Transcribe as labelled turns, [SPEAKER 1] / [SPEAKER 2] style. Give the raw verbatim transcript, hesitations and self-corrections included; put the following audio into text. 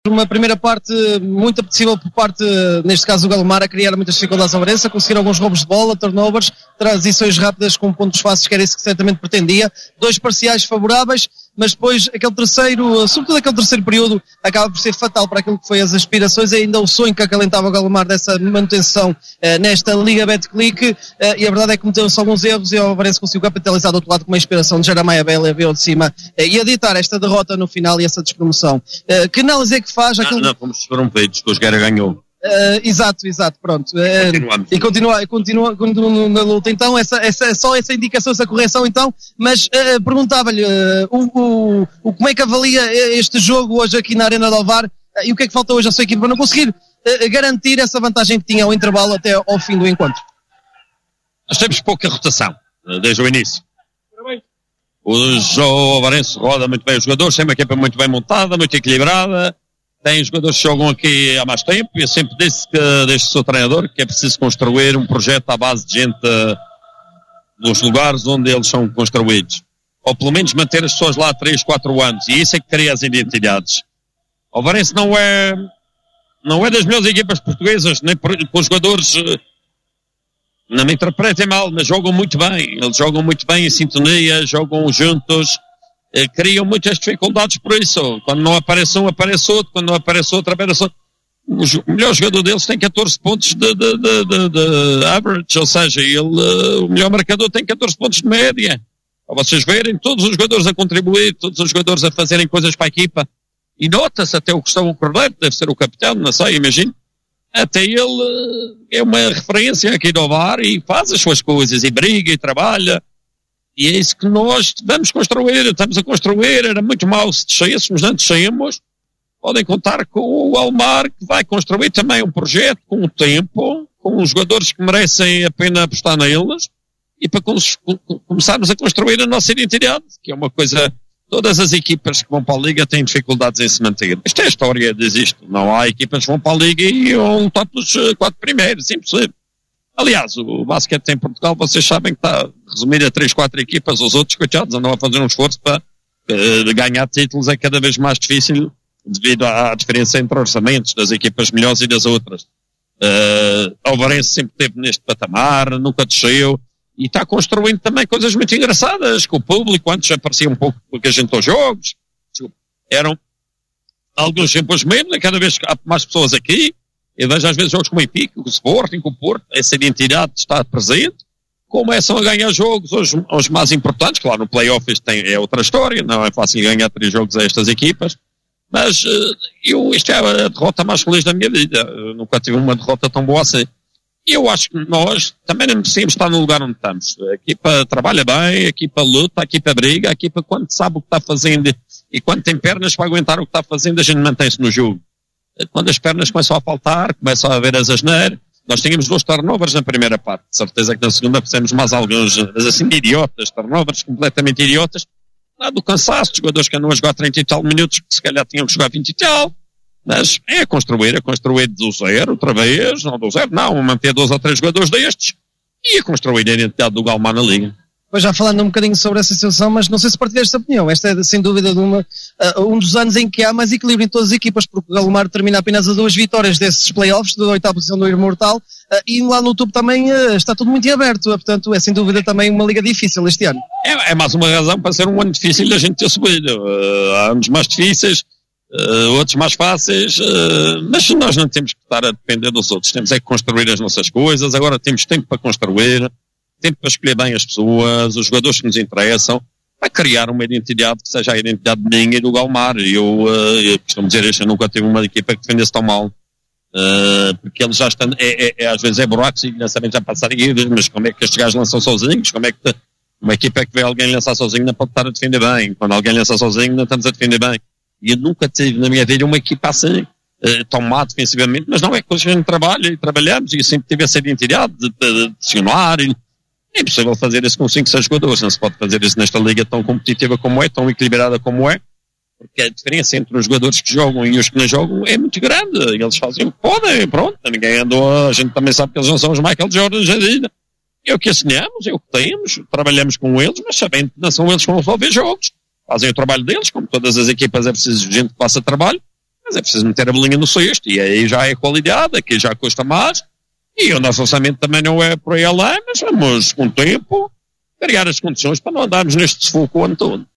[SPEAKER 1] Uma primeira parte muito apetecível por parte, neste caso, do Galomar, a criar muitas dificuldades ao Varense, a conseguir alguns roubos de bola, turnovers, transições rápidas com pontos fáceis, que era isso que certamente pretendia. Dois parciais favoráveis, mas depois aquele terceiro, sobretudo aquele terceiro período, acaba por ser fatal para aquilo que foi as aspirações, e ainda o sonho que acalentava o Galomar dessa manutenção eh, nesta Liga Betclic, eh, e a verdade é que cometeu-se alguns erros e o Varense conseguiu capitalizar do outro lado com uma inspiração de Jeremiah Bela, veio de cima eh, e aditar esta derrota no final e essa despromoção. Eh, que análise é que faz aquilo...
[SPEAKER 2] Não, não, fomos interrompidos, que o Jogueira ganhou.
[SPEAKER 1] Uh, exato, exato, pronto. Uh, e continua, continua, continua na luta. Então, essa, essa, só essa indicação, essa correção, então. Mas uh, perguntava-lhe uh, o, o, o, como é que avalia este jogo hoje aqui na Arena do Alvar, uh, e o que é que falta hoje à sua equipe para não conseguir uh, garantir essa vantagem que tinha ao intervalo até ao fim do encontro?
[SPEAKER 2] Nós temos pouca rotação, desde o início. O Varense roda muito bem os jogadores, tem uma equipa muito bem montada, muito equilibrada. Tem jogadores que jogam aqui há mais tempo, e eu sempre disse que, desde o seu treinador, que é preciso construir um projeto à base de gente uh, dos lugares onde eles são construídos. Ou pelo menos manter as pessoas lá três, quatro anos. E isso é que cria as identidades. O Varense não é, não é das melhores equipas portuguesas, nem por, com os jogadores, uh, não me interpretem mal, mas jogam muito bem. Eles jogam muito bem em sintonia, jogam juntos. Criam muitas dificuldades por isso. Quando não aparece um, aparece outro. Quando não aparece outro, aparece outro. O melhor jogador deles tem catorze pontos de, de, de, de, de average, ou seja, ele, o melhor marcador tem catorze pontos de média. Para vocês verem, todos os jogadores a contribuir, todos os jogadores a fazerem coisas para a equipa. E nota-se até o Gustavo Cordeiro, deve ser o capitão, não sei, imagino. Até ele é uma referência aqui do Var e faz as suas coisas, e briga, e trabalha. E é isso que nós vamos construir, estamos a construir. Era muito mau se descêssemos, não descemos. Podem contar com o Almar, que vai construir também um projeto com o tempo, com os jogadores que merecem a pena apostar neles, e para começarmos a construir a nossa identidade, que é uma coisa... Todas as equipas que vão para a Liga têm dificuldades em se manter. Isto é a história, diz isto. Não há equipas que vão para a Liga e vão lutar pelos quatro primeiros, impossível. Aliás, o basquete em Portugal, vocês sabem que está resumido a três, quatro equipas. Os outros, coitados, andam a fazer um esforço para uh, ganhar títulos. É cada vez mais difícil devido à, à diferença entre orçamentos das equipas melhores e das outras. Uh, o Varense sempre esteve neste patamar, nunca desceu, e está construindo também coisas muito engraçadas com o público. Antes aparecia um pouco porque a gente aos jogos, eram alguns sempre os mesmos, cada vez há mais pessoas aqui. Eu vejo às vezes jogos como o Benfica, o Sporting, com o Porto, essa identidade está presente. Começam a ganhar jogos, os, os mais importantes, claro, no play-off isto tem, é outra história, não é fácil ganhar três jogos a estas equipas, mas eu, isto é a derrota mais feliz da minha vida. Eu nunca tive uma derrota tão boa assim. E eu acho que nós também não merecemos estar no lugar onde estamos. A equipa trabalha bem, a equipa luta, a equipa briga, a equipa quando sabe o que está fazendo e quando tem pernas para aguentar o que está fazendo, a gente mantém-se no jogo. Quando as pernas começam a faltar, começam a haver as asneiras. Nós tínhamos dois turnovers na primeira parte. De certeza que na segunda fizemos mais alguns, mas assim, idiotas, turnovers completamente idiotas. Lá do cansaço, jogadores que andam a jogar trinta e tal minutos, que se calhar tinham que jogar vinte e tal. Mas é construir, é construir do zero, outra vez, não do zero, não, manter dois ou três jogadores destes e a construir a identidade do Galomar na Liga.
[SPEAKER 1] Pois já falando um bocadinho sobre essa situação, mas não sei se partilhas esta opinião. Esta é, sem dúvida, de uma, uh, um dos anos em que há mais equilíbrio em todas as equipas, porque o Galomar termina apenas a duas vitórias desses play-offs, da oitava posição do Imortal, uh, e lá no topo também uh, está tudo muito aberto. Uh, portanto, é sem dúvida também uma liga difícil este ano.
[SPEAKER 2] É, é mais uma razão para ser um ano difícil da gente ter subido. Uh, há anos mais difíceis, uh, outros mais fáceis, uh, mas nós não temos que estar a depender dos outros. Temos é que construir as nossas coisas. Agora temos tempo para construir, tempo para escolher bem as pessoas, os jogadores que nos interessam, para criar uma identidade que seja a identidade minha e do Galomar. E eu, uh, eu costumo dizer isto, eu nunca tive uma equipa que defendesse tão mal. Uh, porque eles já estão, é, é, é, às vezes é buracos e não sabem já passar guias, mas como é que estes gajos lançam sozinhos? Como é que te, uma equipa que vê alguém lançar sozinho não pode estar a defender bem? Quando alguém lança sozinho não estamos a defender bem. E eu nunca tive na minha vida uma equipa assim, uh, tão má defensivamente, mas não é coisa que a gente trabalha e trabalhamos, e eu sempre tive essa identidade de, de, de pressionar. E é impossível fazer isso com cinco, seis jogadores, não se pode fazer isso nesta liga tão competitiva como é, tão equilibrada como é, porque a diferença entre os jogadores que jogam e os que não jogam é muito grande. Eles fazem o que podem, pronto, ninguém andou, a gente também sabe que eles não são os Michael Jordan da vida. É o que assinamos, é o que temos, trabalhamos com eles, mas sabendo que não são eles que vão resolver jogos. Fazem o trabalho deles, como todas as equipas é preciso gente que faça trabalho, mas é preciso meter a bolinha no cesto, e aí já é qualidade, aqui já custa mais, e o nosso orçamento também não é por aí além, mas vamos, com o tempo, criar as condições para não andarmos neste sufoco o ano todo.